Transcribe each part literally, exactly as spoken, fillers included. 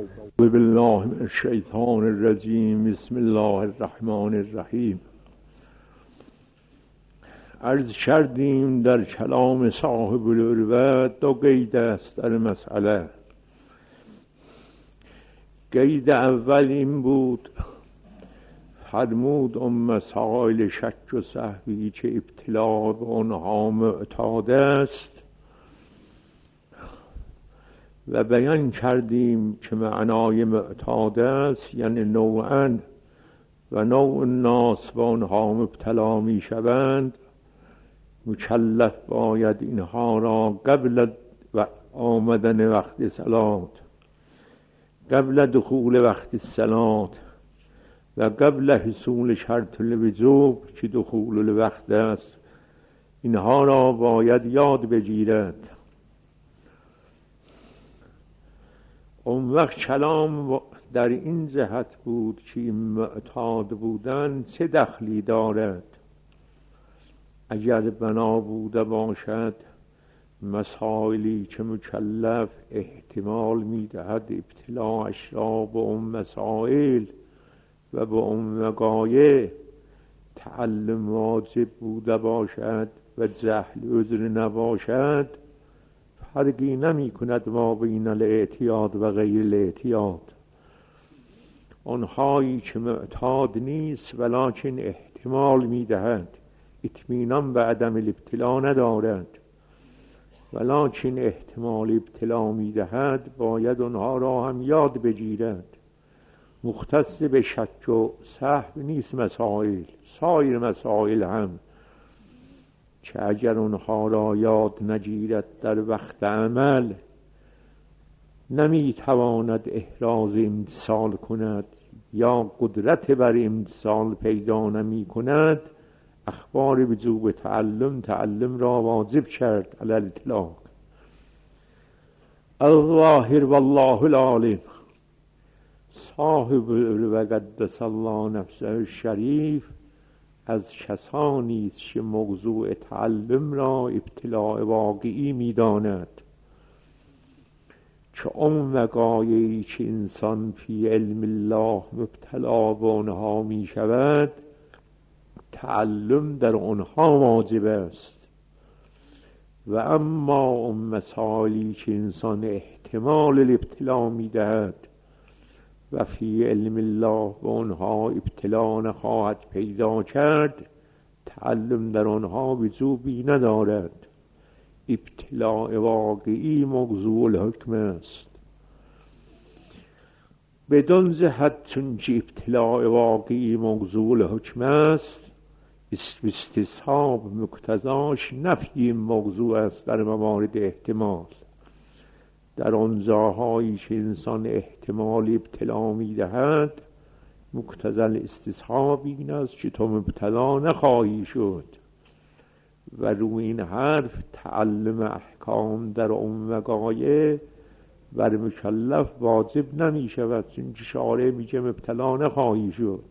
بالله من الشیطان الرجیم. بسم الله الرحمن الرحیم. عرض کردیم در کلام صاحب العروة دو قید است در مسئله. قید اول این بود، فرمود اون مسائل شک و سهوی که ابتلا به آنها معتاد است و بیان کردیم که معنای معتاد است یعنی نوعاً و نوع الناس با آنها مبتلا می شوند. مکلف باید اینها را قبل و آمدن وقت صلات، قبل دخول وقت صلات و قبل حصول شرط الوجوب که دخول الوقت است، اینها را باید یاد بگیرد. اون وقت کلام در این جهت بود که معتاد بودن چه دخلی دارد. اگر بنا بوده باشد مسائلی که مکلف احتمال میدهد ابتلاعش را به اون مسائل و به اون وقایع تعلم واجب بوده باشد و جهل عذر نباشد، فرقی نمی کند ما بین الاعتیاد و غیر الاعتیاد. آنهایی که معتاد نیست ولکن احتمال می دهد، اطمینان به عدم الابتلا ندارد ولکن احتمال ابتلا می دهد، باید آنها را هم یاد بگیرد. مختص به شک و سهو نیست مسائل، سایر مسائل هم که اگر اونها را یاد نگیرد در وقت عمل نمیتواند احراز امتثال کند یا قدرت بر امتثال پیدا نمی کند. اخبار وجوب تعلم تعلم را واجب کرد علی الاطلاق. الظاهر والله العالم. صاحب العروة قدس الله نفسه الشریف از کسانی است که موضوع تعلم را ابتلاع واقعی می داند، که اون وقایعی که انسان فی علم الله مبتلا به آنها می شود تعلم در آنها واجب است. و اما اون مسائلی که انسان احتمال الابتلا می دهد و فی علم الله به آنها ابتلا نخواهد پیدا کرد، تعلم در آنها وجوبی ندارد. ابتلاع واقعی موضوع الحکم است. بدون جهت چون که ابتلاع واقعی موضوع الحکم است، استصحاب مقتضاش نفی موضوع است در موارد احتمال. در آن جاهایی که انسان احتمال ابتلا می دهد مقتضی الاستصحاب این است که تو مبتلا نخواهی شد و روی این حرف تعلم احکام در اون وقایع بر مکلف واجب نمی شود، چون شارع میگه مبتلا نخواهی شد.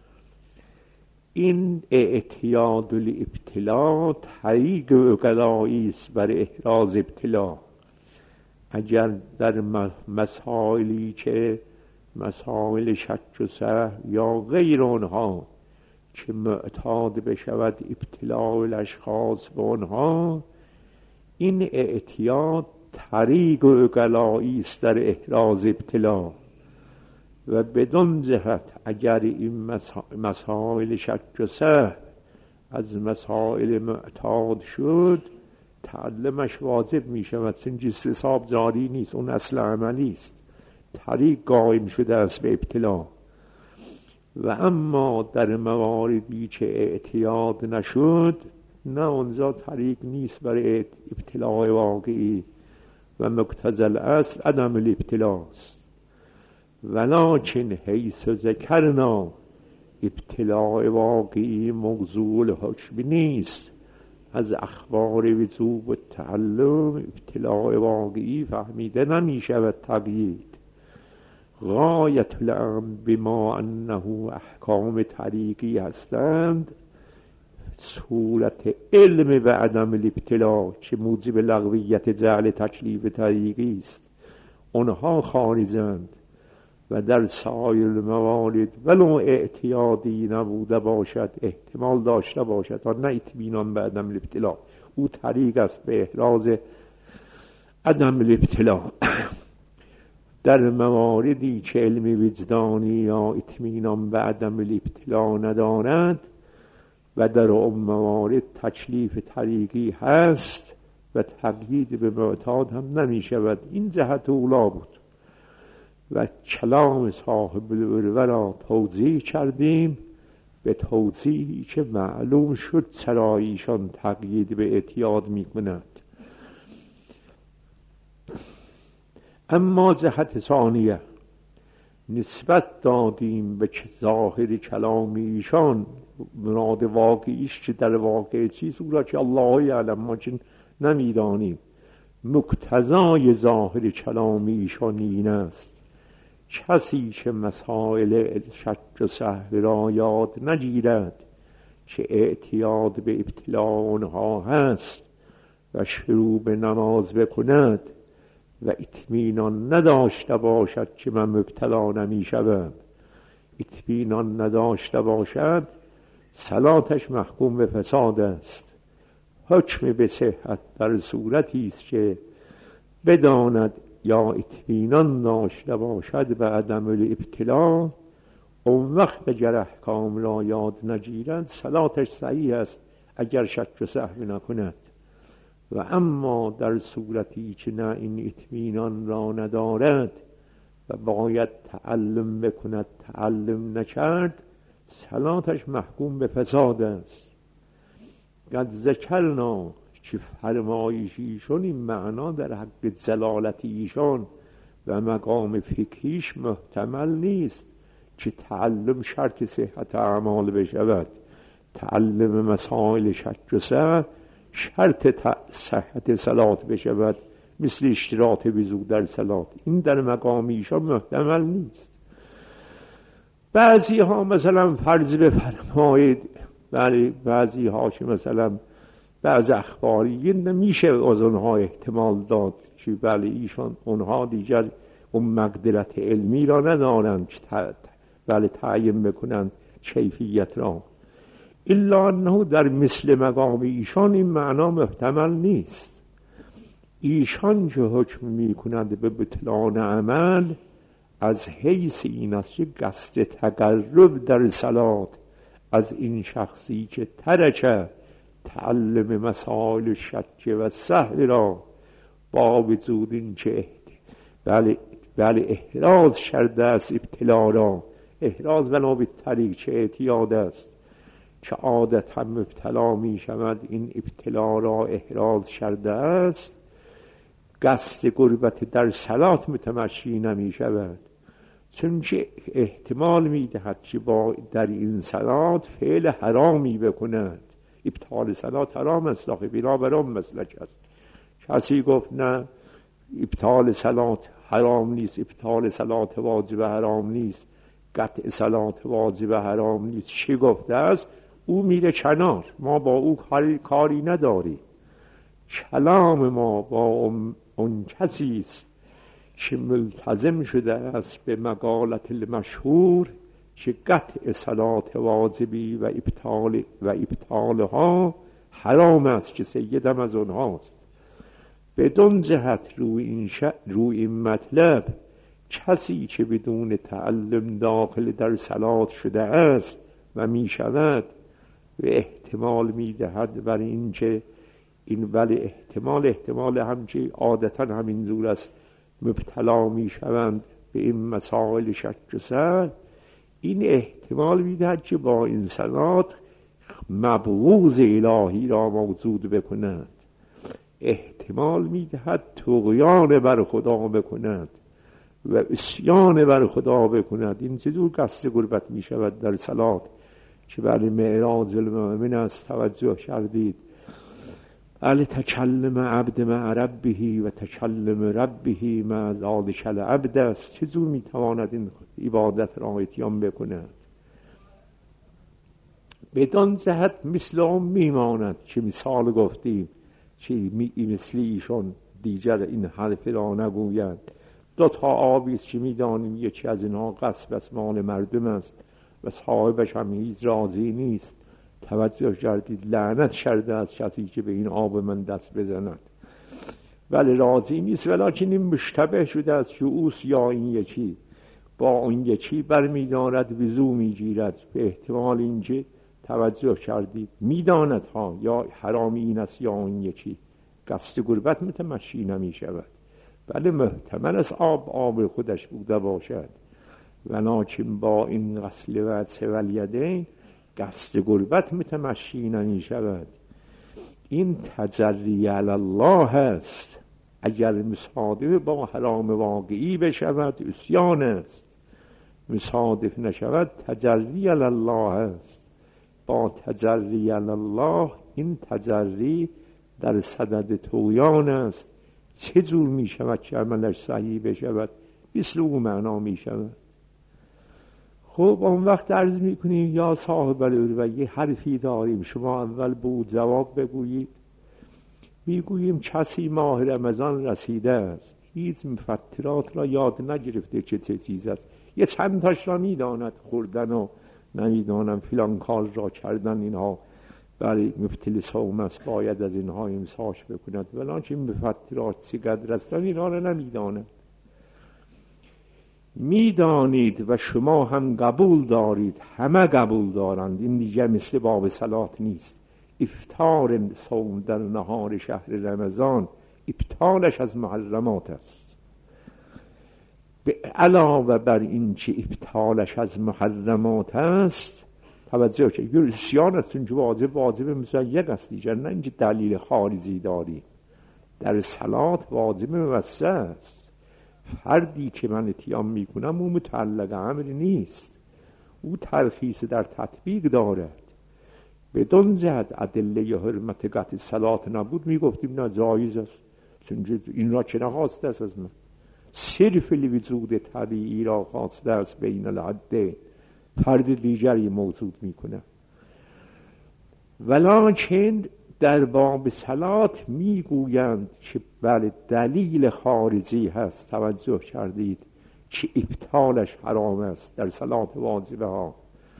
این اعتیاد الابتلا طریق عقلایی است بر احراز ابتلا. اگر در مسائلی که مسائل شک و سهو یا غیر آنها که معتاد بشود ابتلاع الاشخاص به آنها، این اعتیاد طریق عقلایی است در احراز ابتلا. و بدون جهت اگر این مسائل شک و سهو از مسائل معتاد شد تعلمش واجب می شود، چون استصحاب جاری نیست، اون اصل عملی است، طریق قائم شده است به ابتلا. و اما در مواردی که اعتیاد نشد نه، اونجا طریق نیست برای ابتلاع واقعی و مقتضی الاصل عدم الابتلاست. ولکن حیث ذکرنا ابتلاع واقعی موضوع الحکم نیست، از اخبار وجوب و تعلم ابتلاع واقعی فهمیده نمی شود تقیید. غایت الامر بما انه احکام طریقی هستند، صورت علم به عدم الابتلا که موجب لغویت جعل تکلیف طریقی است، اونها خارجند. و در سایر موارد ولو اعتیادی نبوده باشد، احتمال داشته باشد تا نه اطمینان به عدم الابتلا، او طریق است به احراز عدم الابتلا. در مواردی که علم وجدانی یا اطمینان به عدم الابتلا ندارد و در اون موارد تکلیف طریقی هست و تقیید به معتاد هم نمی شود. این جهت اولا بود و کلام صاحب العروه را توضیح کردیم به توضیحی که معلوم شد چرا ایشان تقیید به اعتیاد می کند. اما جهت ثانیه نسبت دادیم به ظاهر کلام ایشان، مراد واقعیش که در واقع چیز او را که الله یعلم ما که نمیدانیم. مقتضای ظاهر کلام ایشان این است کسی که مسائل شک و سهو را یاد نگیرد که اعتیاد به ابتلا آنها هست و شروع به نماز بکند و اطمینان نداشته باشد که من مبتلا نمی شوم، اطمینان نداشته باشد، صلاتش محکوم به فساد است. حکم به صحت در صورتی است که بداند یا اطمینان داشته باشد به عدم الابتلا، اون وقت اگر احکام را یاد نگیرد صلاتش صحیح است اگر شک و سهو نکند. و اما در صورتی که نه این اطمینان را ندارد و باید تعلم بکند، تعلم نکرد، صلاتش محکوم به فساد است. قد ذکرنا که فرمایش ایشون این معنا در حق زلالت ایشان و مقام فقهیش محتمل نیست که تعلم شرط صحت اعمال بشود. تعلم مسائل شک و سهو شرط صحت صلات بشود، مثل اشتراط وضو در صلات. این در مقام ایشان محتمل نیست. بعضی ها مثلا فرض بفرمایید، ولی بعضی ها که مثلا بعض اخباریین نمیشه از اونها احتمال داد که بله ایشان اونها دیگر اون مقدرت علمی را ندارند که بله تعیین بکنند کیفیت را. الا انه در مثل مقام ایشان این معنا محتمل نیست. ایشان که حکم می کنند به بطلان عمل از حیث این است که قصد تقرب در صلات از این شخصی که ترک تعلم مسائل شک و سهو را با وجود این که بله, بله احراز شرده است ابتلا را، احراز بنا به طریق که اعتیاد است که عادت هم ابتلا می شود، این ابتلا را احراز شرده است، قصد قربت در صلات متمشی نمی شود، چون که احتمال می دهد که با در این صلات فعل حرامی بکند. ابطال صلات حرام است، آخه بنابراین مسلک است. کسی گفت نه ابطال صلات حرام نیست، ابطال صلات واجب حرام نیست، قطع صلات واجب حرام نیست، چی گفته است؟ او میره کنار، ما با او کاری, کاری نداری. کلام ما با اون, اون کسی است که ملتزم شده است به مقالت المشهور که قطع صلات واجبی و ابطال و ابطالها حرام است که سیدم از اونهاست. بدون جهت روی این, ش... روی این مطلب کسی که بدون تعلم داخل در صلات شده است و می شود و احتمال می دهد بر این که این ولی احتمال احتمال همچه عادتا همین زور است مبتلا می شوند به این مسائل شک و سهو، این احتمال می دهد که با این صلات مبغوض الهی را موجود بکند، احتمال می دهد طغیان بر خدا بکند و عصیان بر خدا بکند. این چطور قصد قربت می شود در صلات که بله معراج المؤمن است. توجه کردید؟ بله تکلم عبد مع ربه و تکلم ربه مع ذلک العبد است. چطور می تواند این عبادت را اتیان بکند؟ بدان جهت مثل اون می ماند که مثال گفتیم که مثل ایشون دیگر این حرف را نگویند. دو تا آبی است که می‌دانیم یکی از اینها غصب از مال مردم است و صاحبش هم هیچ راضی نیست. توجه کردید؟ لعنت کرده از کسی که به این آب من دست بزند، ولی راضی نیست. ولیکن این مشتبه شده از شعوس یا این یکی با اون یکی برمی‌دارد وضو می‌گیرد، به احتمال اینکه توجه کردید می‌داند ها یا حرامی این است یا اون یکی، قصد غربت متمشی نمی‌شود. بله محتمل است آب آب خودش بوده باشد، ولیکن با این غسل وجه و الیدین قصد غربت متمشی نمی‌شود. این تجری علی الله است. اگر مصادف با حرام واقعی بشود عصیان است، مصادف نشود تجری علی الله است. با تجری علی الله، این تجری در صدد طغیان است. چه جور می شود که عملش صحیح بشود؟ مثل او معنا می شود. خب اون وقت عرض می کنیم یا صاحب العروة یه حرفی داریم، شما اول بود جواب بگویید. می گوییم کسی ماه رمضان رسیده است، هیچ مفطرات را یاد نگرفته چه چه چیز است، یه چند تاش را می داند، خوردن و نمیدانم فلان کار را کردن، اینها برای مبتل صوم است، باید از اینها امساک بکند، ولیکن مفطرات چقدر هستند اینها را نمیداند. میدانید و شما هم قبول دارید، همه قبول دارند، این دیگه مثل باب صلات نیست. افطار صوم در نهار شهر رمضان ابطالش از محرمات است. به علاوه بر این که ابطالش از محرمات است، توجه که یه عصیان است، اینجا واجب واجب مثلا یک است دیگر، نه اینجا دلیل خارجی داری. در صلات واجب موسع است. فردی که من اتیام میکنم او متعلق امر نیست، او ترخیص در تطبیق دارد. بدون جهت ادله حرمت قطع صلات نبود میگفتیم نه جایز است، این را چه نخواسته است از من، صرف لوجود طبیعی را خواسته است بین الحد، فرد دیگری موجود میکنه. ولکن در باب صلات میگویند که بله دلیل خارجی هست، توجه کردید، که ابطالش حرام است در صلات واجبه ها.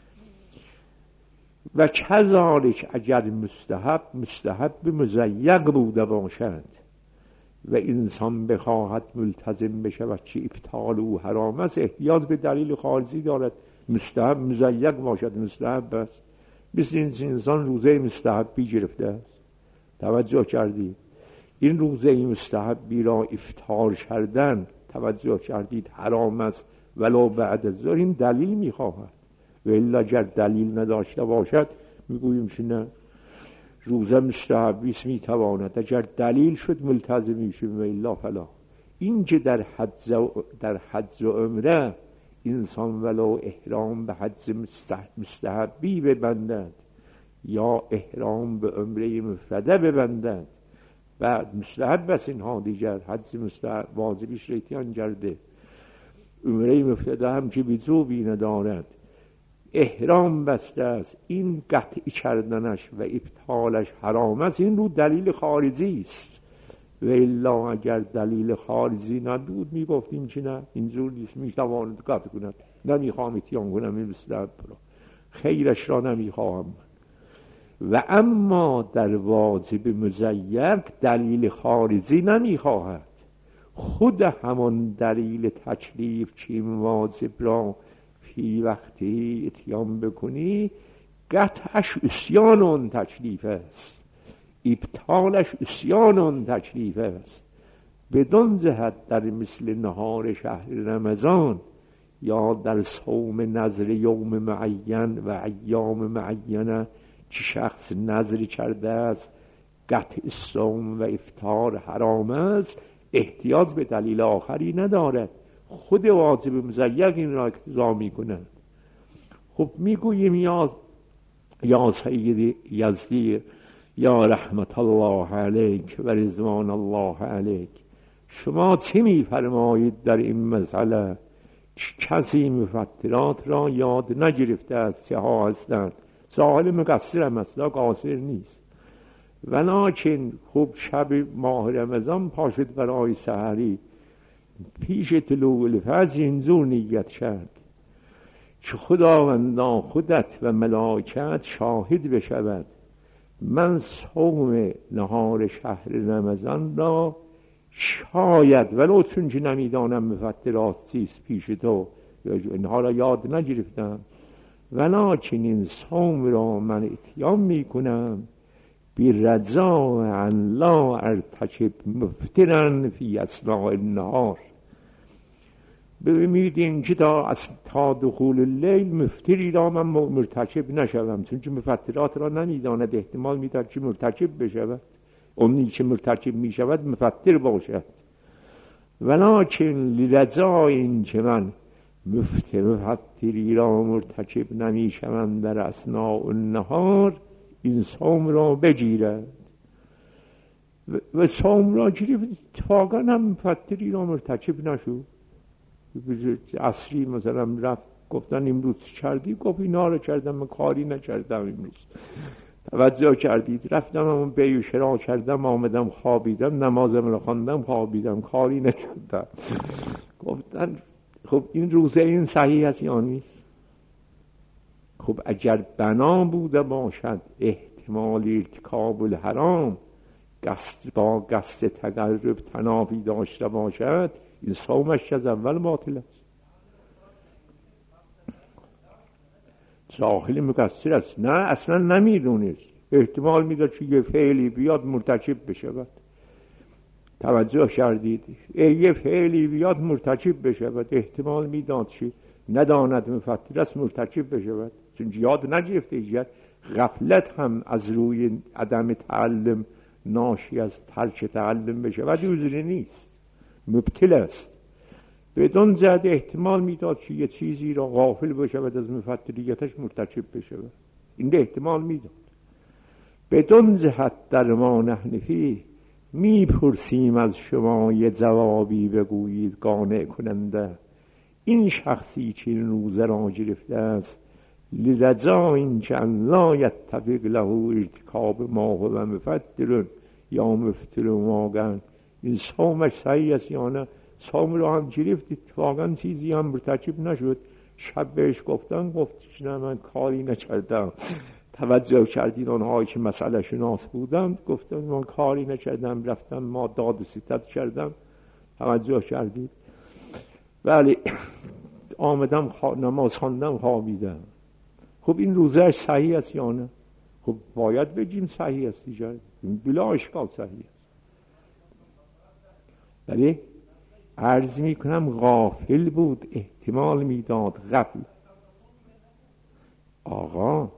و کذالک اگر مستحب مستحب مزیق بوده باشد و انسان بخواهد ملتزم بشود که ابطال او حرام است، احتیاج به دلیل خارجی دارد. مستحب مزیق باشد مستحب است، مثل این انسان روزه مستحبی گرفته است. توجه کردید؟ این روزه مستحبی را افطار کردن، توجه کردید، حرام است ولو بعد از ظهر. این دلیل میخواهد، و الا اگر دلیل نداشته باشد میگوییم نه روزه مستحبی است میتواند، اگر دلیل شد ملتزم میشیم و الا فلا. این که در حج در حج و عمره انسان ولو احرام به حج مستحبی ببندد یا احرام به عمره مفرده ببندد، بعد مستحب است اینها دیگر، حج مستحب واجبیش ریتیان کرده، عمره مفرده هم که وجوبی ندارد، احرام بسته است، این قطع کردنش و ابطالش حرام است. این رو دلیل خارجی است، و الا اگر دلیل خارجی نبود میگفتیم که نه اینجور نیست، میتواند قطع کند، نمیخوام اتیان کنم این مستحب را، خیرش را نمیخواهم. و اما در واجب مزیق دلیل خارجی نمیخواهد، خود همان دلیل تکلیف که این واجب را فی وقتی اتیان بکنی قطعش عصیان اون تکلیف است، ابطالش عصیان اون تکلیف است. بدون جهت در مثل نهار شهر رمضان یا در صوم نذر یوم معین و ایام معینه که شخص نذری کرده است قطع صوم و افطار حرام است، احتیاج به دلیل آخری ندارد، خود واجب مزیق این را اقتضا می کند. خب میگوییم یا یا سید یزدی یا رحمت الله علیک و رضوان الله علیک، شما چه میفرمایید در این مسئله؟ کسی مفطرات را یاد نگرفته است چه ها هستند، ساحل مقصر هم اصلا قاصر نیست، ولکن خوب شب ماه رمضان پاشد برای سحری پیش طلوع الفجر اینجور نیت کرد که خداوندا خودت و ملائکت شاهد بشود من صوم نهار شهر رمضان را شاید ولو چون که نمیدانم مفطرات چیست پیش تو اینها را یاد نگرفتم ولکن این صوم را من اتیان میکنم برجاء ان لا ارتکب مفطرا فی اثناء النهار. ببینید اینجا تا, تا دخول اللیل مفطری را من مرتکب نشوم، چون که مفطرات را نمیداند، احتمال میداد که مرتکب بشود، اونی که مرتکب میشود مفطر باشد. ولکن لرجاء این که من مفطر مفطری را مرتکب نمیشوم در اثناء النهار، این صوم را بگیرد و, و صوم را گرفت. اتفاقا هم مفطری را مرتکب نشد. عصری مثلا رفت گفتن امروز کردی؟ گفت اینا رو کردم، من کاری نکردم امروز. توجه کردید؟ رفتم همون بیع و شرا کردم، آمدم خوابیدم، نمازم رو خواندم خوابیدم، کاری نکردم. گفتن خب این روزه این صحیح است یا نیست؟ خب اگر بنا بوده باشد احتمال ارتکاب الحرام قصد با قصد تقرب تنافی داشته باشد، این صومش از اول باطل است، جاهل مقصر است. نه اصلا نمیدونست، احتمال میداد که یه فعلی بیاد مرتکب بشود. توجه کردید؟ یه فعلی بیاد مرتکب بشود، احتمال میداد که نداند مفطر است مرتکب بشود، چون یاد نگرفته. ایجاد غفلت هم از روی عدم تعلم ناشی از ترک تعلم بشود عذری نیست، مبتل است. بدون زد احتمال میداد که یه چیزی را غافل بشود از مفطریتش مرتکب بشود، این احتمال میداد. بدون جهت در ما نحن فیه میپرسیم از شما یه جوابی بگویید قانع کننده. این شخصی که این روزه را گرفته است لرجاء این که ان لا یتفق له ارتکاب ما هو مفطر یا مفطر واقعا، این صومش صحیح است یا نه؟ صوم را هم گرفت، اتفاقا چیزی هم مرتکب نشد. شب بهش گفتن، گفت نه من کاری نکردم. توجه کردید اونهایی که مسئله شناس بودند گفتن من کاری نکردم، رفتم ما داد و ستد کردم. توجه کردید؟ ولی آمدم خوا... نماز خواندم خوابیدم. خب این روزه صحیح است یا نه؟ خب باید بگیم صحیح است دیگه، بلا اشکال صحیح است. ولی عرض می کنم غافل بود، احتمال میداد غفل. آقا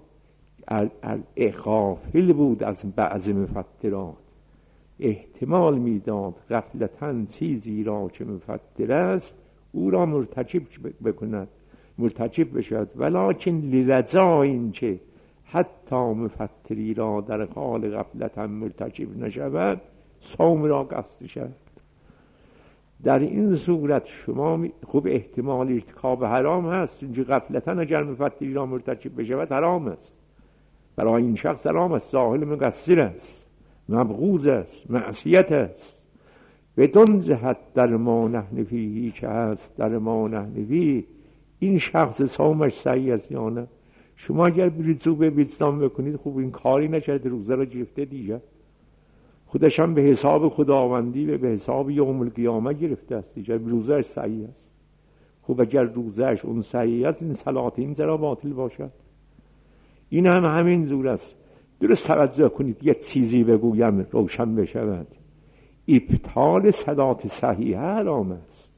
غافل بود از بعض مفطرات، احتمال میداد غفلتاً چیزی را که مفطر است او را مرتکب بکند، مرتکب بشد. ولکن لرجاء این که حتی مفطری را در حال غفلتاً مرتکب نشود صوم را قصد شد. در این صورت شما می... خوب احتمال ارتکاب حرام هست، اینجا غفلتاً اگر مفطری را مرتکب بشود حرام است، برای این شخص حرام است، جاهل مقصر است، مبغوض است، معصیت است. بدون جهت در ما نحن فیه که هست در ما نحن فیه، این شخص صومش صحیح است یا نه؟ شما اگر برید زوبه بیستان بکنید، خوب این کاری نکرده، روزه را گرفته دیگه، خودش هم به حساب خداوندی و به حساب یوم القیامه گرفته است دیگه، روزهش صحیح است. خوب اگر روزهش اون صحیح است، این صلات این زرا باطل باشد. این هم همین زور است. درست توجه کنید، یه چیزی بگویم روشن بشود. ابطال صلات صحیحه حرام است،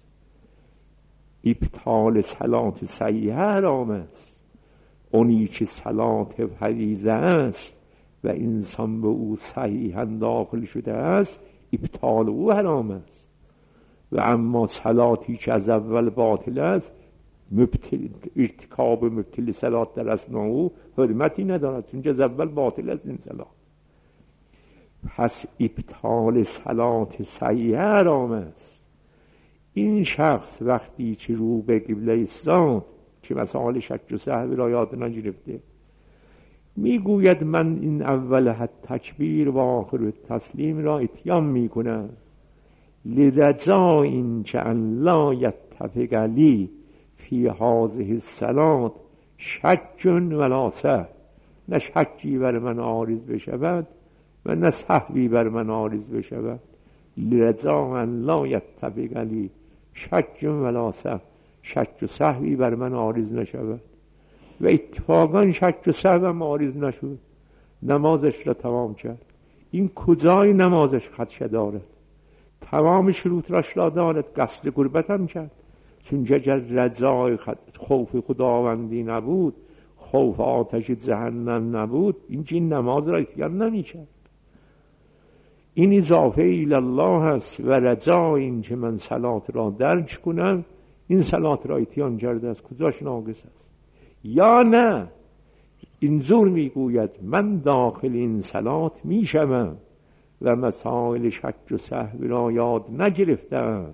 ابطال صلات صحیحه حرام است. اونی که صلات فریضه است و انسان به او صحیحاً داخل شده است، ابطال او حرام است. و اما صلاتی که از اول باطل است، مبتل ارتکاب مبتل صلات در اثناء او حرمتی ندارد، چون از اول باطل است این صلات. پس ابطال صلات صحیحه حرام است. این شخص وقتی که رو به قبله ایستاد، که مسائل شک و سهو را یاد نگرفته، میگوید من این اول حد تکبیر و آخر تسلیم را اتیان میکنم، لرجا این که ان لا یتفق لی فی هذه الصلاة شک ولا سهو، نه شکی بر من عارض بشود و نه سهوی بر من عارض بشود. لرجا ان لا یتفق لی شک ولا سهو، شک و سهوی بر من عارض نشود. و اتفاقا شک و سهو هم عارض نشد، نمازش را تمام کرد. این کجای نمازش خدشه دارد؟ تمام شروط راش را دارد، قصد قربت هم کرد. چون جگر رجای خوف خداوندی نبود، خوف آتش جهنم نبود، این جین نماز را اتیان نمی کرد. این اضافه الله هست و رجا این که من صلات را درک کنم، این صلات را اتیان کرده است. کجاش ناقص است؟ یا نه اینجور میگوید من داخل این صلات میشم و مسائل شک و سهو را یاد نگرفتم،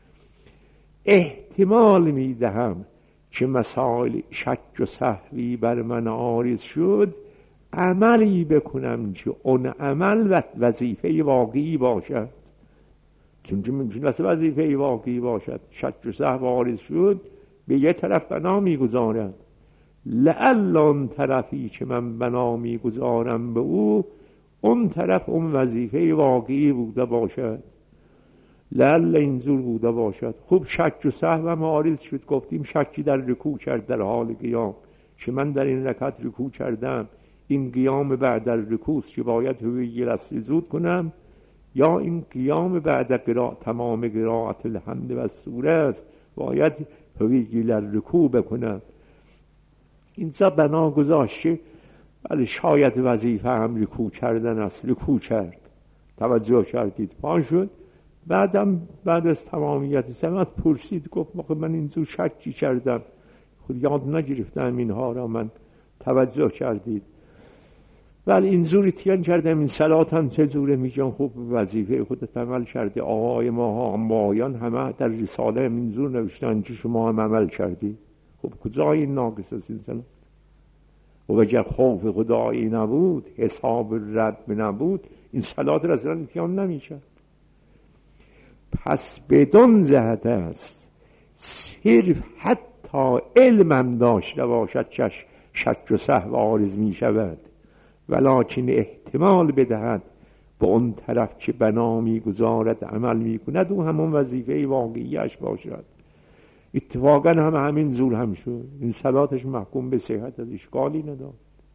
احتمال میدهم که مسائل شک و سهوی بر من عارض شد، عملی بکنم که اون عمل وظیفه واقعی باشد. چون ممکن است وظیفه واقعی باشد، شک و سهو عارض شد، به یه طرف بنا میگذارد. لعل اون طرفی که من بنا میگذارم به او، اون طرف اون وظیفه واقعی بوده باشد. لعل اینجور بوده باشد. خوب شک و سهو هم عارض شد. گفتیم شکی در رکوع کرد در حال قیام، که من در این رکعت رکوع کردم، این قیام بعد در رکوع که باید هوی السجود کنم، یا این قیام بعد قرا تمام قرائت الحمد و سوره است، باید هوی الرکوع بکنم. اینجا بنا گذاشته ولی شاید وظیفه هم رکوع کردن است. رکوع کرد، توجه کردید، پا شد. بعدم بعد از تمامیت سمت پرسید، گفت من اینجور شکی کردم، خود یاد نگرفتم اینها را، من توجه کردید. ولی اینجوری تیان کردم، این صلات هم چجوره؟ میگم خوب وظیفه خودت عمل کرده. آقای ما هم مایان همه در رساله هم اینجور نوشتن که شما هم عمل کردی. خب کجای این ناقص است این صلات؟ و اگر خوف خدایی نبود، حساب رب نبود، این صلات را اصلا اتیان نمیشه. پس بدون جهت است صرف حتی علمم داشته باشد چش شک و سهو عارض می شود، ولکن احتمال بدهد به اون طرف که بنا می گذارد عمل می کند او همون وظیفه واقعیش باشد. اتفاقا هم همین زور هم شد. این صلاتش محکوم به صحت از اشکالی ندارد.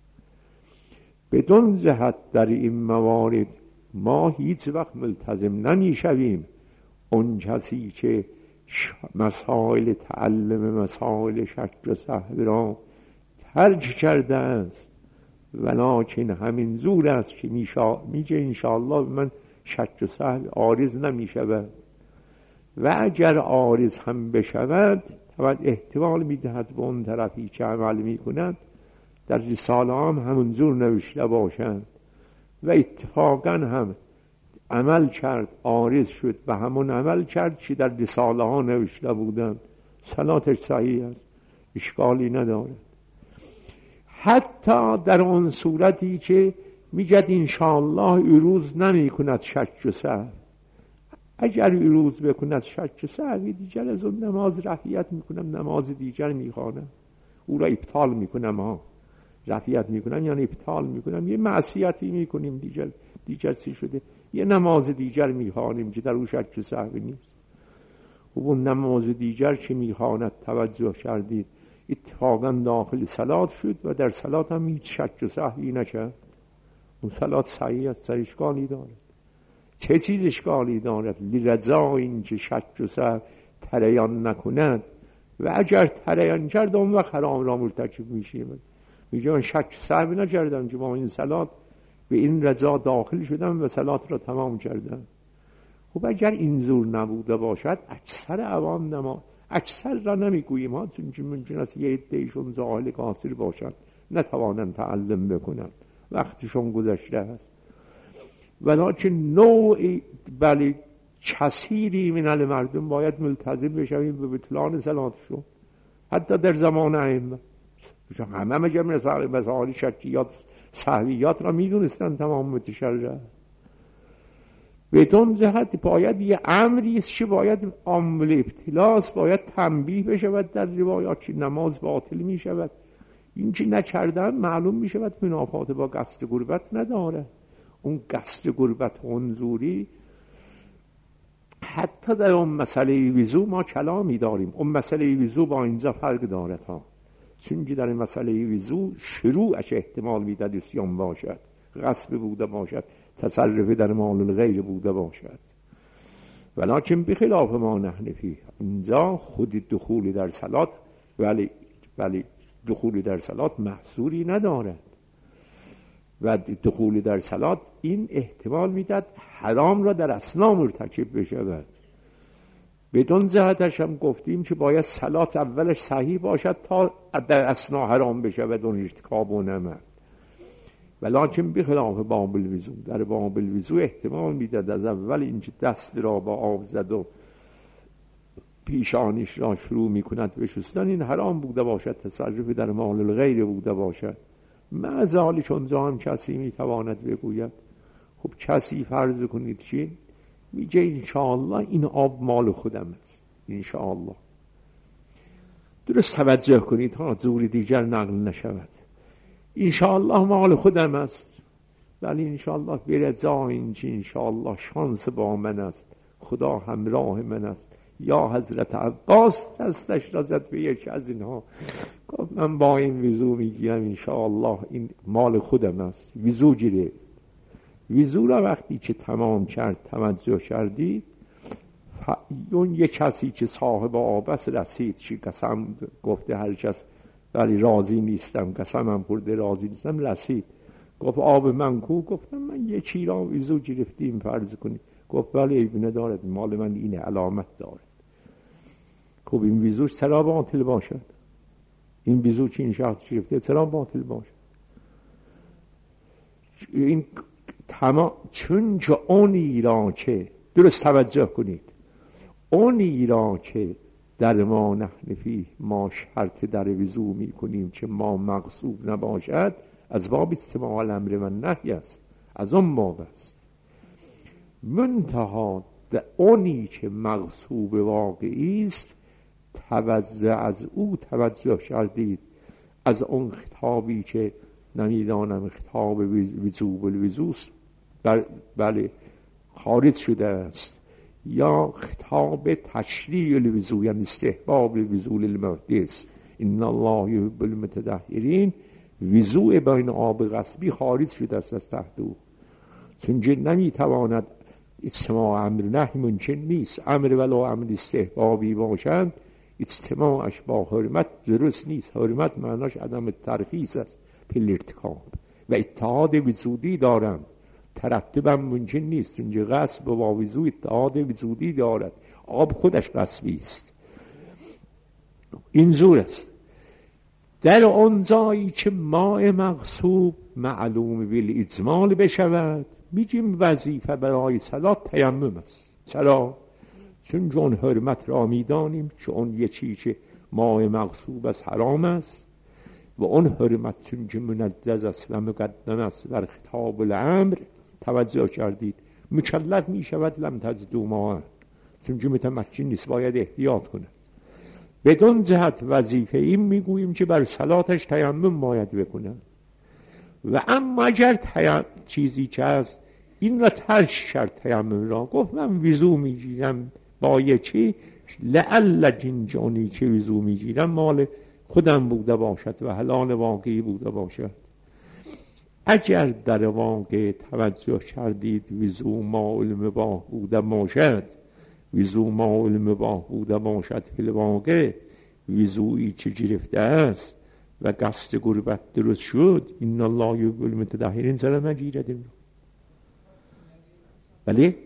بدون جهت در این موارد ما هیچ وقت ملتزم نمی شویم اون کسی که مسائل تعلم مسائل شک و سهو را ترک کرده است، ولکن همین زور است که میگه انشاءالله من شک و سهو عارض نمی شود. و اگر عارض هم بشود طبعا احتمال میدهد به اون طرفی که عمل میکند در رساله هم همونجور نوشته باشند و اتفاقا هم عمل کرد عارض شد و همون عمل کرد که در رساله ها نوشته بودند، صلاتش صحیح است، اشکالی ندارد. حتی در اون صورتی که میگد انشاءالله ایروز نمی کند شک و سهو، اگر ایروز بکند شک و سهوی دیگر از اون نماز رفعیت میکنم، نماز دیگر میخوانم، او را ابطال میکنم. ها رفعیت میکنم یعنی ابطال میکنم، یه معصیتی میکنیم دیگر دیگر چی شده؟ یه نماز دیگر میخوانیم که در او شک و سهوی نیست. و اون نماز دیگر که میخواند توجه کردید اتفاقا داخل صلات شد و در صلات هم هیچ شک و سهوی نکرد، اون صلات صحیح است، سر اشکالی دارد. چه چیز اشکالی دارد؟ لرجا این که شک و سهو تریان نکند، و اگر تریان کرد اون وقت حرام را مرتکب میشه. میگه من شک و سهو نکردم که با این صلات به این رجا داخل شدم و صلات را تمام کردم. خب اگر این زور نبوده باشد اکثر عوام نما اکثر را نمیگوییم ها، چون ممکن است یه عده‌ایشون جاهل قاصر باشند نتوانند تعلم بکنند، وقتشون گذشته است. ولکن نوعی بلی کثیری من مردم باید ملتزم بشویم به بطلان صلاتشون، حتی در زمان ائمه. همه مجمع مسائل شکیات سهویات را میدونستن تمام متشرع. بدون جهت باید یه امری است که باید عامل ابتلاست، باید تنبیه بشود در روایات که نماز باطل می شود. این چی نکردن معلوم می شود منافات با قصد قربت نداره. اون قصد قربت منظوری حتی در اون مسئله وضو ما کلامی داریم. اون مسئله وضو با اینجا فرق داره ها، چون که در این مسئله وضو شروعش احتمال میداد اسیان باشد، غصب بوده باشد، تصرف در مال الغیر بوده باشد. ولکن بخلاف ما نحن فیه، اینجا خود دخول در صلات ولی ولی دخول در صلات محصوری ندارد و دخول در صلات این احتمال میداد حرام را در اثنا مرتکب بشود. بدون جهتش هم گفتیم که باید صلات اولش صحیح باشد تا در اثنا حرام بشود اون ارتکاب و نمد. ولکن بخلاف باب الوضو، در باب الوضو احتمال میداد از اول اینکه دست را با آب زد و پیشانیش را شروع میکند به شستن، این حرام بوده باشد، تصرف در مال الغیر بوده باشد. معزالی چون هم کسی میتواند بگوید خب کسی فرض کنید چی؟ میگه انشاءالله این آب مال خودم است، انشاءالله. درست توجه کنید ها، زور دیگر نقل نشود. انشاءالله مال خودم است، ولی انشاءالله برضا اینکه انشاءالله شانس با من است، خدا همراه من است. یا حضرت عباس دستش را زد به یک از اینها، گفت من با این وضو میگیرم انشاءالله این مال خودم است. وضو گیره، وضو را وقتی که تمام کرد توجه کردی، اون یک کسی که صاحب آب است رسید، چی قسم گفته هر کس ولی راضی نیستم، قسمم خورده راضی نیستم، رسید گفت آب من کو؟ گفتم من یکی را وضو گرفتیم فرض کنی. گفت ولی عیب ندارد، مال من اینه، علامت دارد. خب این وضوش چرا باطل باشد؟ این وضو که این شخص گرفته چرا باطل باشد؟ این تمام، چون که اونی را که درست توجه کنید، اونی را که در ما نحن فیه ما شرط در وضو می کنیم که ما مغصوب نباشد، از باب استماع الامر و نهی است، از اون باب است. منتها اونی که مغصوب واقعی است، توجه از او توجه کردید، از اون خطابی که نمیدانم خطاب وجوب الوضو بله خارج شده است، یا خطاب تشریع الوضو، یعنی استحباب الوضو للمحدث، ان الله یحب المتطهرین، وضو بین آب غصبی خارج شده است از تحت او، چون نمیتواند اجتماع امر نهی ممکن نیست. امر ولو امر استحبابی باشند اجتماعش با حرمت درست نیست. حرمت معناش عدم ترخیص است پل ارتکاب و اتحاد وجودی دارند، ترتبم ممکن نیست. اینجا غصب با وضو اتحاد وجودی دارد، آب خودش غصبی است. این زور است. در آن جایی که ماء مغصوب معلوم بالاجمال بشود، میگیم وظیفه برای صلات تیمم است. چرا؟ چون جون حرمت را میدانیم که اون یه چیز ماء مغصوب از حرام است و اون حرمت چون که منجز است و مقدم است بر خطاب الامر، توجه کردید، مکلف می شود لم تجدوا ماء، چون که متمکن نیست، باید احتیاط کند. بدون جهت وظیفه این میگوییم که بر صلاتش تیمم باید بکنه. و اما اگر تیم... چیزی که است این را ترک کرد، تیمم را گفت من وضو میگیرم با یکی لعل جنجانی که وضو میگیرم مال خودم بوده باشد و حلال واقعی بوده باشد. اگر در واقع توجه کردید وضو ماء المباح بوده باشد، وضو ماء المباح بوده باشد، فی الواقع وضویی که گرفته است و قصد قربت درست شد، ان الله یحب المتطهرین سر نگیرد. ولی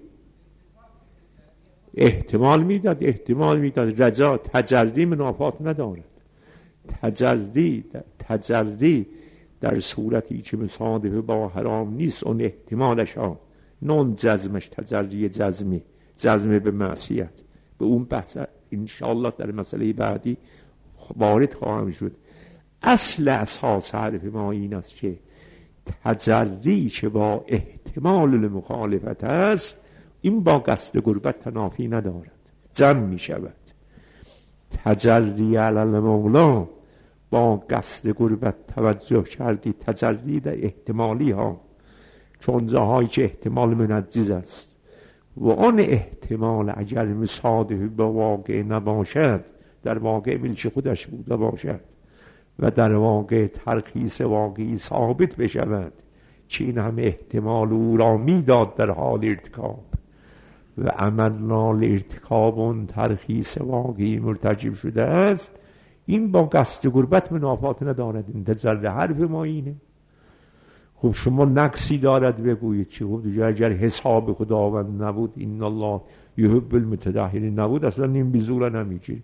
احتمال میداد، احتمال میداد رجا تجری منافات ندارد. تجری تجری در صورتی که مصادف با حرام نیست، اون احتمالش ها نون جزمش تجری جزمی، جزم به معصیت. به اون بحث انشاءالله در مسئله بعدی وارد خواهم شد. اصل اساس حرف ما این است که تجری که با احتمال المخالفت است، این با قصد غربت تنافی ندارد، جمع می شود. تجری علی المولا، با قصد غربت توجه کردی، تجری در احتمالی ها، چون جاهایی که احتمال منجز است و آن احتمال اگر مصادف به واقع نباشد، در واقع ملک خودش بوده باشد و در واقع ترخیص واقعی ثابت بشود که این هم احتمال او را میداد در حال ارتکاب و عملنا لارتکاب اون ترخیص واقعی مرتجب شده است، این با قصد غربت منافات ندارد. این تجربه حرف ما اینه. خب شما نقصی دارد بگویید چی؟ خب دیگه اگر حساب خداوند نبود، این الله یحب المتطهرین نبود، اصلا این بزور نمیگیرید.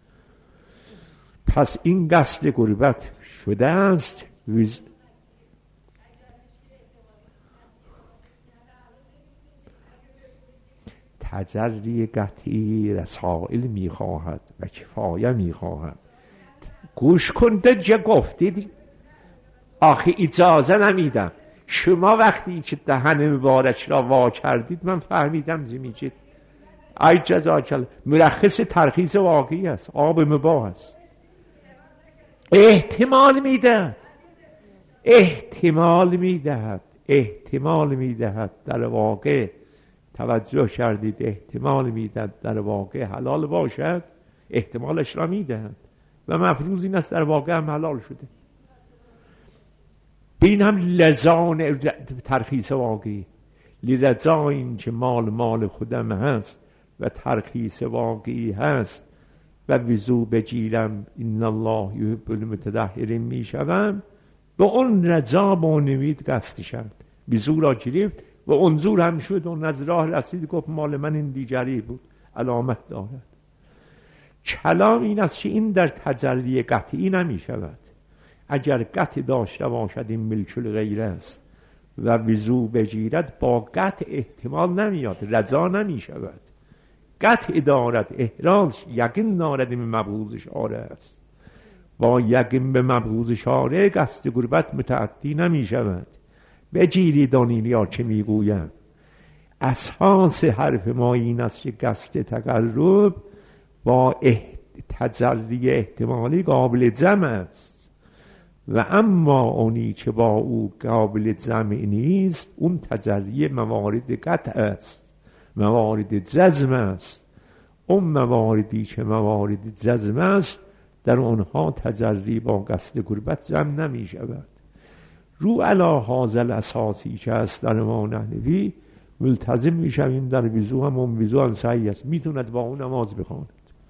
پس این قصد غربت شده است. ویز... تجری قطعی رسائل میخواهد و کفایه میخواهد. گوش کنده چه گفتید؟ آخه اجازه نمیدم. شما وقتی که دهن مبارک را وا کردید من فهمیدم چی میگید. ای جزاک، مرخص ترخیص واقعی است، آب مباح است. احتمال میدهد احتمال میدهد احتمال میدهد در واقع توجه کردید، احتمال میدهد در واقع حلال باشد، احتمالش را میدهد و مفروض این است در واقع هم حلال شده. این هم لزان ترخیص واقعی، لرجا این که مال مال خودم هست و ترخیص واقعی هست و وضو بگیرم این الله یحب المتطهرین میشوم، به اون رجا با نوید قصد شد، وضو را گرفت و انظور هم شد و از راه رسید گفت مال من این دیگری بود، علامت دارد. کلام این است که این در تجلی قطعی نمی شود. اگر قطع داشته باشد این ملک الغیر است و وضو بگیرد، با قطع احتمال نمیاد، رضا نمی شود. قطع دارد، احراز یقین دارد این مبغوض شارع است. با یقین به مبغوض شارع قصد غربت متعدی نمی شود. بگیرید آن یا چه میگویم. اساس حرف ما این است که قصد تقرب با تجلی احتمالی قابل جمع است و اما اونی که با او قابل جمع نیست، اون تجلی موارد قطع است، موارد جزم است. اون مواردی که موارد جزم است در اونها تجلی با قصد غربت جمع نمی شود. رو علا حاضل اساسی که است در ما نحنفی ملتزم می شویم در وضو هم، اون وضو هم صحیح است، میتوند با اون نماز بخواند.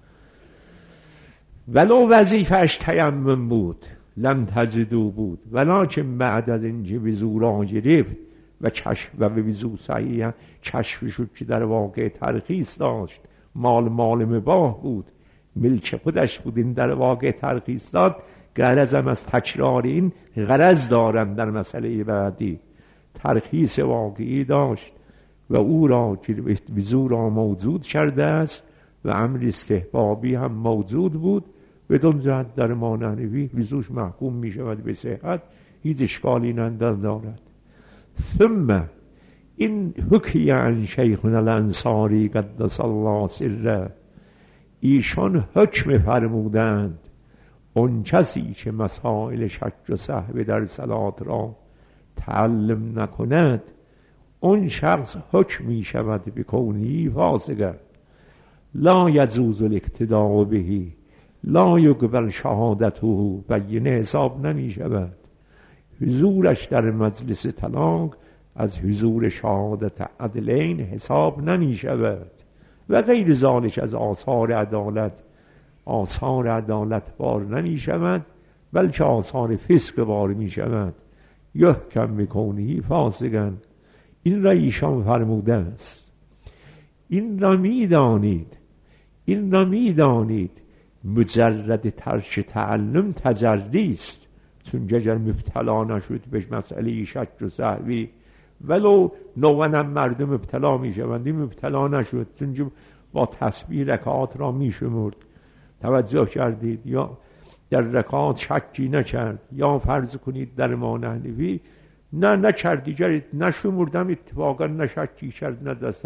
ولو وظیفه‌اش تیمم بود لم تجدو بود، ولکن بعد از اینکه وضو را گرفت و کشف و به وضو صحیح کشف شد که در واقع ترخیص داشت، مال مال مباح بود، ملک خودش بود، این در واقع ترخیص داد. غرضم از تکرار این غرض دارم در مسئله بعدی، ترخیص واقعی داشت و او را که وضو را موجود کرده است و امر استحبابی هم موجود بود، بدون جهت در ما نحنفی وضوش محکوم می شود به صحت، هیچ اشکالی ندارد. ثم این حکی عن شیخنا الانصاری قدس الله سره، ایشان حکم فرمودند اون کسی که مسائل شک و سهو در صلات را تعلم نکند، اون شخص حکم می شود به کونی فاسقا، لا یجوز الاقتداء به، لا یقبل شهادته، بینه حساب نمی شود. حضورش در مجلس طلاق از حضور شهادت عدلین حساب نمی شود و غیر ذالک از آثار عدالت، آثار عدالت بار نمی شود بلکه آثار فسق بار می شود. یحکم بکونه فاسقا، این را ایشان فرموده است. این را می دانید این را می دانید مجرد ترک تعلم تجری است، چون اگر مبتلا نشد به مسئله شک و سهوی، ولو نوانم مردم مبتلا می شوند، این مبتلا نشد چون با تسبیح رکعات را می شمرد، توجه کردید، یا در رکعات شکی نکرد، یا فرض کنید در ما نحنفی نه نکردی جرید نشمردم اتفاقا نشکی کرد نه دسته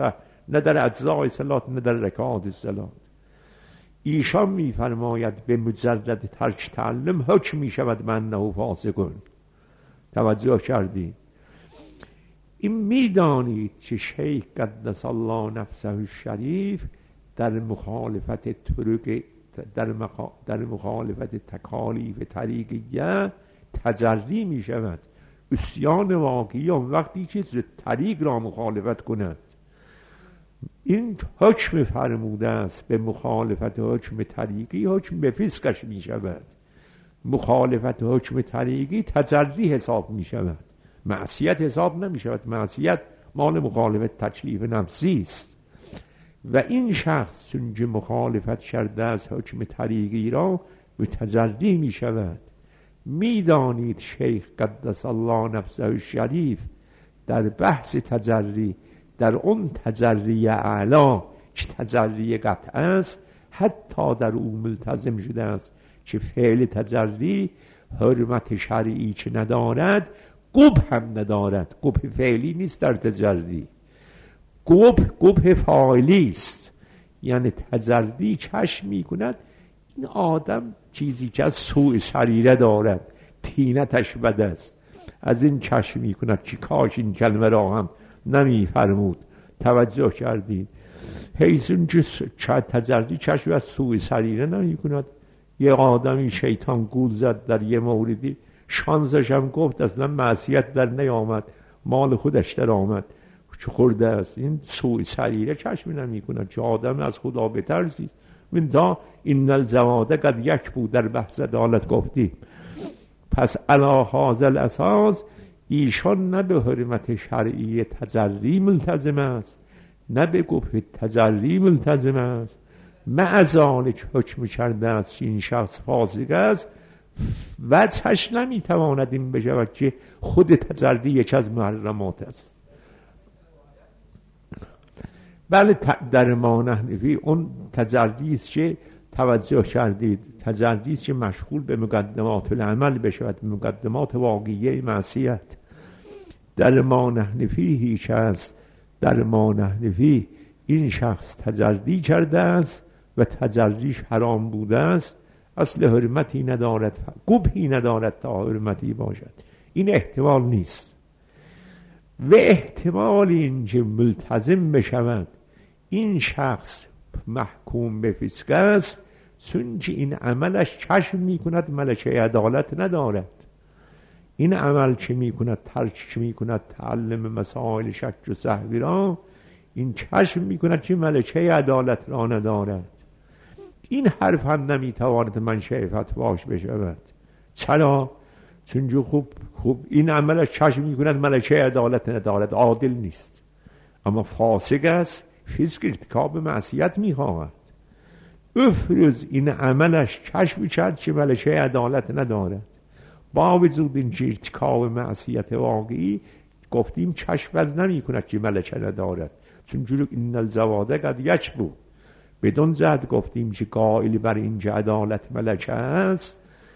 نه در اجزای صلات نه در رکعات صلات. ایشان میفرماید به مجرد ترک تعلم حکم میشود من نه فاسقون. توجه کردی؟ این میدانید که شیخ قدس الله نفسه الشریف در مخالفت طرق در, مخ... در مخالفت تکالیف طریقیه تجری می شود. عصیان واقعی آن وقتی که طریق را مخالفت کند. این حکم فرموده است به مخالفت حکم طریقی حکم به فسقش می شود. مخالفت حکم طریقی تجری حساب می شود، معصیت حساب نمی شود. معصیت مال مخالفت تکلیف نفسی است و این شخص چون مخالفت کرده از حکم طریقی را به تجری می شود. می دانید شیخ قدس الله نفسه الشریف در بحث تجری، در اون تجری اعلا که تجری قطع است، حتی در او ملتزم شده است که فعل تجری حرمت شرعی چه ندارد، قبح هم ندارد. قبح فعلی نیست در تجری، قبح قبح فاعلی است. یعنی تجری چشم می کند این آدم چیزی که از سوء سریره دارد، طینتش بد است، از این چشم می کند که کاش این کلمه را هم نمی فرمود. توجه کردید؟ حیثون که تجری چشم از سوء سریره نمی کند. یه آدمی شیطان گول زد در یه موردی، شانزش هم گفت اصلا معصیت در نیامد، مال خودش در آمد، چه خورده است. این سوء سریره چشم نمی کند چه آدم از خدا بترسید. من دا این الزواده قد یک بود در بحث عدالت گفتیم. پس علی هذا الاساس ایشان نه به حرمت شرعی تجری ملتزم است، نه به گفت تجری ملتزم است. معذالک حکم کرده است این شخص فاسق است و چش نمیتواند این بشود که خود تجری یک از محرمات است. بله در ما نحنفی اون تجری است که توجه کردید، تجری است که مشغول به مقدمات العمل بشود، مقدمات واقعی معصیت. در ما نحنفی هیچ است، در ما نحنفی این شخص تجری کرده است و تجریش حرام بوده است، اصل حرمتی ندارد، قبحی ندارد تا حرمتی باشد. این احتمال نیست. و احتمال این که ملتزم بشود این شخص محکوم به فسق است چون که این عملش چشم می کند ملکه عدالت ندارد. این عمل که می کند، ترک می کند تعلم مسائل شک و سهوی را، این چشم می کند که ملکه عدالت را ندارد. این حرف هم نمی تواند منشأ فتواش بشود. چرا؟ چون خوب خوب این عملش چشم می کند ملکه عدالت ندارد، عادل نیست، اما فاسق است، فسق ارتکاب معصیت می خواهد. افروز این عملش چشم کرد که ملکه عدالت ندارد، با وجود این که ارتکاب معصیت واقعی گفتیم چشم از نمی کند که ملکه ندارد، چون جلو این الزواده قد یک بود. بدون زد گفتیم که قائل بر این که عدالت ملکه است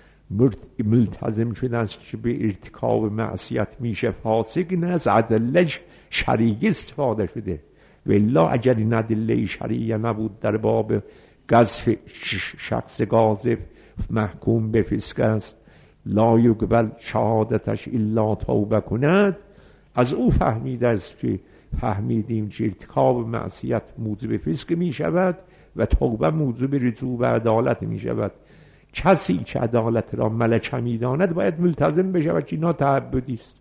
ملتزم شده است که به ارتکاب معصیت میشه فاسق، نه از ادله شرعی استفاده شده. والله اگر این ادله شرعی نبود در باب قذف شخص قاذف محکوم به فسق است لا یقبل شهادتش الا توبه کند، از او فهمیده است که فهمیدیم که ارتکاب معصیت موجب فسق می شود و توبه موجب رجوع و عدالت می شود. کسی که عدالت را ملکه می داند باید ملتزم بشود که اینا تعبدی است.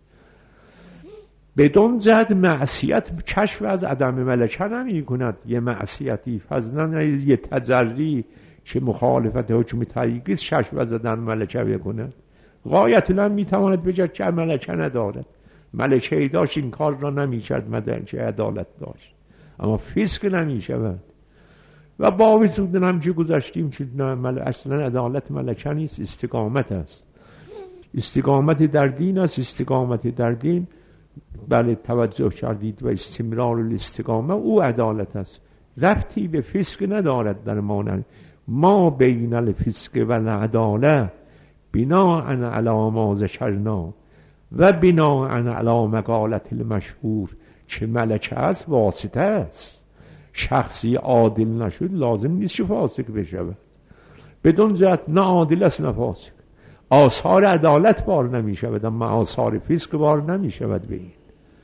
بدون جد معصیت کشف از عدم ملکه نمی کند. یه معصیتی فضلا یه تجری که مخالفت حکم طریقی است کشف از عدم ملکه بکند. غایتاً می تواند بجد که ملکه ندارد، ملکه ای داشت این کار را نمی کرد مدن که عدالت داشت، اما فسق نمی شود. و با وجود هم که گذاشتیم که اصلا عدالت ملکه نیست، استقامت است. استقامت در دین است. استقامت در دین بله توجه کردید و استمرار الاستقامه او عدالت است، ربطی به فسق ندارد. در مانند ما بین الفسق و العداله بناء علی ما ذکرنا و بناء علی مقالت المشهور، چه ملکه است واسطه است. شخصی عادل نشد لازم نیست که فاسق بشود. بدون جهت نه عادل است نه فاسق. آثار عدالت بار نمی شود اما آثار فسق بار نمی شود به این.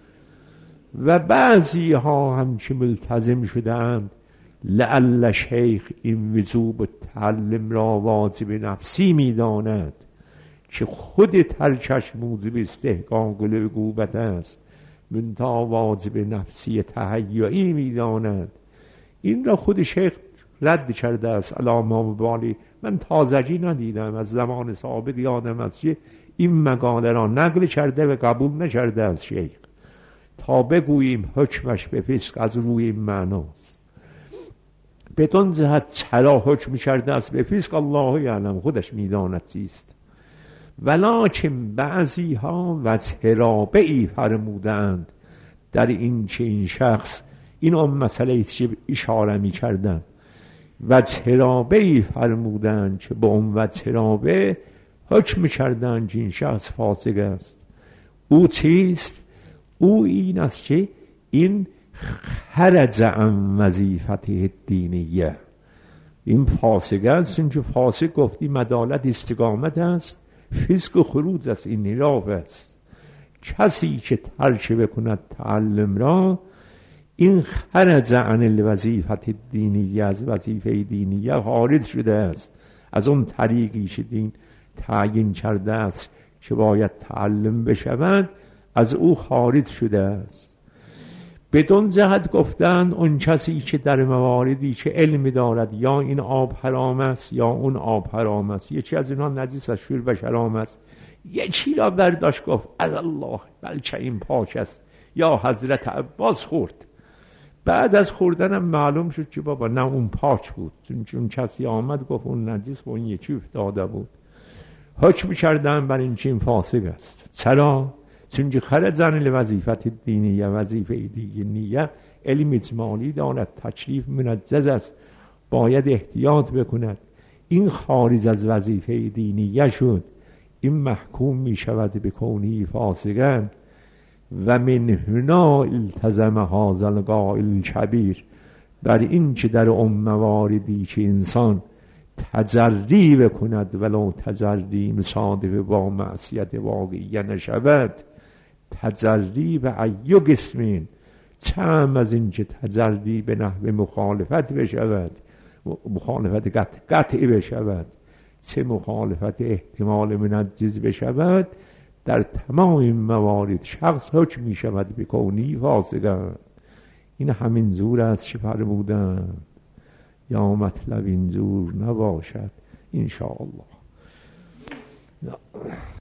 و بعضی ها هم که ملتزم شدند لعل شیخ این وجوب تعلم را واجب نفسی می داند که خود ترکش موجب استحقاق عقوبت است منتها واجب نفسی تهیعی می داند. این را خود شیخ رد کرده است علامه مبالی. من تازگی ندیدم، از زمان ثابت یادم است که این مقاله را نقل کرده و قبول نکرده از شیخ تا بگوییم حکمش به فسق از روی این معناست. بدون جهت چرا حکم کرده است به فسق الله یعلم، خودش میداند چیست. ولکن بعضی ها وجه رابعی فرمودند در این که این شخص، این اون مسئله ایست که اشاره می کردن، وجه رابعی فرمودند که با اون وجه رابع حکم کردند که این شخص فاسق است. او چیست؟ او این است که این خرج عن وظیفته دینیه، این فاسق است. چون فاسق گفتیم عدالت استقامت است، فسق و خروج است، این انحراف است. کسی که ترک بکند تعلم را این خرج عن الوظیفه دینیه، از وظیفه دینیه خارج شده است، از اون طریقی که دین تعیین کرده است که باید تعلم بشوند از او خارج شده است. بدون جهت گفتن اون کسی که در مواردی که علم دارد یا این آب حرام است یا اون آب حرام است، یکی از اینها نجس است، شربش حرام است، یکی را برداشت گفت الله بلکه این پاک است، یا حضرت عباس خورد، بعد از خوردنم معلوم شد که بابا نه اون پاک بود، چون چون کسی آمد گفت اون نجس و اون یکی افتاده بود. حکم کردن بر این که این فاسق است. چرا؟ چون که خرج عن الوظیفه دینیه، وظیفه دینیه علم اجمالی دارد، تکلیف منجز است، باید احتیاط بکند. این خارج از وظیفه دینیه شد، این محکوم می شود به کونی فاسقا. و من هنا التزم هذا القائل کبیر، بر این که در اون مواردی که انسان تجری بکند ولو تجری مصادف با معصیت واقعیه نشود، تجری به ایو قسمین، چم از این که تجری به نحو مخالفت بشود، مخالفت قطع قطعی بشود، چه مخالفت احتمال منجز بشود، در تمام این موارد شخص حکم می شود به کونی فاسقا. این همین زور است که فرمودن، یا مطلب این زور نباشد انشاءالله.